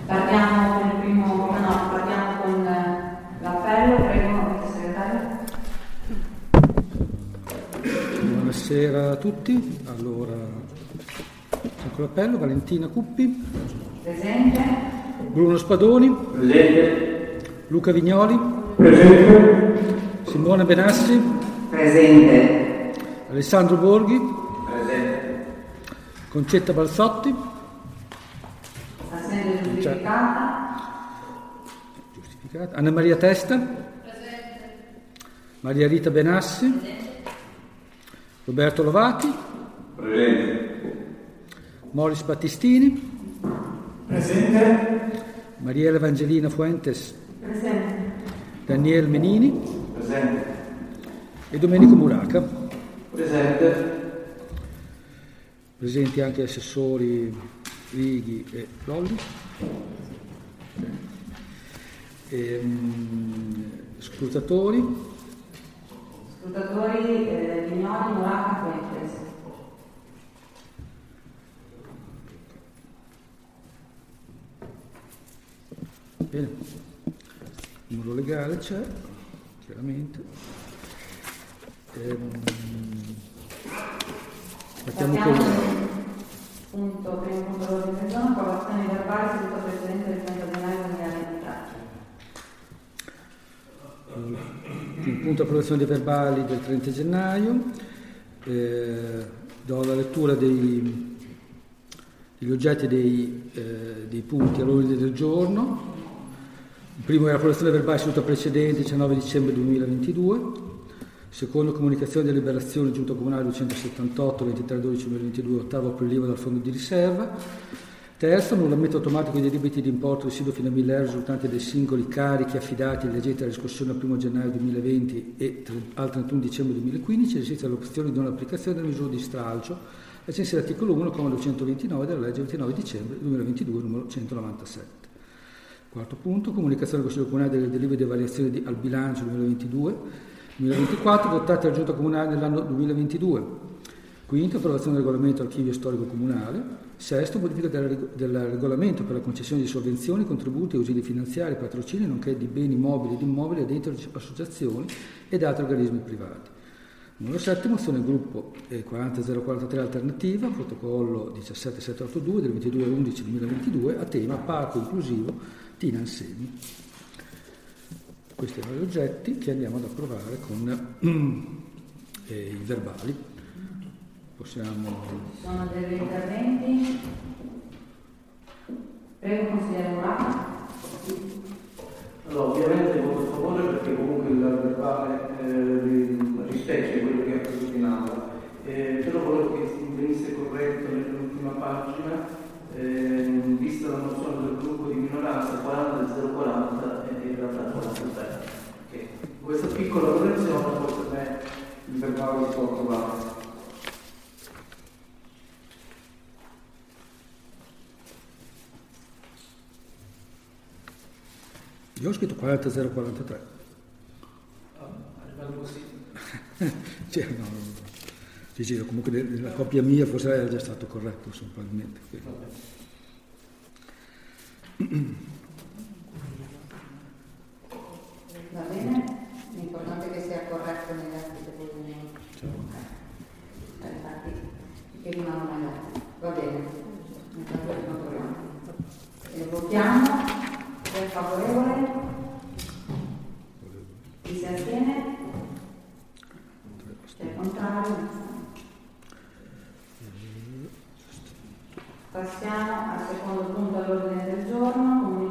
Partiamo con il primo, no, partiamo con l'appello, prego, segretario. Buonasera a tutti. Allora, con l'appello, Valentina Cuppi. Presente. Bruno Spadoni. Presente. Luca Vignoli. Presente. Simone Benassi. Presente. Alessandro Borghi. Presente. Concetta Balzotti. Assente giustificata. Anna Maria Testa. Presente. Maria Rita Benassi. Presente. Roberto Lovati. Presente. Moris Battistini. Presente. Mariela Evangelina Fuentes. Presente. Daniele Menini. Presente. E Domenico Muraca. Presente. Presenti anche assessori Righi e Lolli. Scrutatori. Scrutatori Vignoli, Muraca, Fuentes. Bene. Il numero legale c'è, chiaramente. Partiamo con primo punto dell'ordine del giorno, approvazione verbale seduta precedente del 30 gennaio 2023. il punto approvazione dei verbali del 30 gennaio. Do la lettura degli oggetti dei punti all'ordine del giorno. Il primo è l'approvazione verbale seduta precedente 19 dicembre 2022. Secondo, comunicazione di deliberazione giunta comunale 278 23/12/2022, ottavo prelievo dal fondo di riserva. Terzo, annullamento automatico dei debiti di importo residuo fino a 1.000 euro risultanti dai singoli carichi affidati agli agenti della riscossione al 1 gennaio 2020 e al 31 dicembre 2015, esiste l'opzione di non applicazione della misura di stralcio ai sensi dell'articolo 1, comma 229 della legge 29 dicembre 2022, numero 197. Quarto punto, comunicazione del Consiglio Comunale delle delibere di variazioni al bilancio 2022-2024 adottate alla Giunta Comunale nell'anno 2022. Quinto, approvazione del regolamento archivio storico comunale. Sesto, modifica del regolamento per la concessione di sovvenzioni, contributi, ausili finanziari, patrocini, nonché di beni mobili ed immobili ad enti, associazioni ed altri organismi privati. Numero 7, mozione del gruppo 40043 alternativa, protocollo 17782 del 22/11/2022 a tema Parco Inclusivo Tina Ansemi. Questi erano gli oggetti che andiamo ad approvare con i verbali. Possiamo... Sono degli interventi. Prego, consigliere Muraca. Allora, ovviamente voto a favore perché comunque il verbale rispecchia quello che è accaduto in aula. Però volevo che venisse corretto nell'ultima pagina, vista la mozione del gruppo di minoranza 40 del 040 e in realtà 43. Questa piccola correzione poi per me il verbale si può approvare. Io ho scritto 40043. Cioè, no, sì, comunque nella copia mia forse era già stato corretto, insomma, probabilmente. Va bene, l'importante è che sia corretto negli atti che poi infatti che rimangono agli atti. Va bene, votiamo. Chi è favorevole? Chi si astiene? Chi è contrario? Passiamo al secondo punto all'ordine del giorno,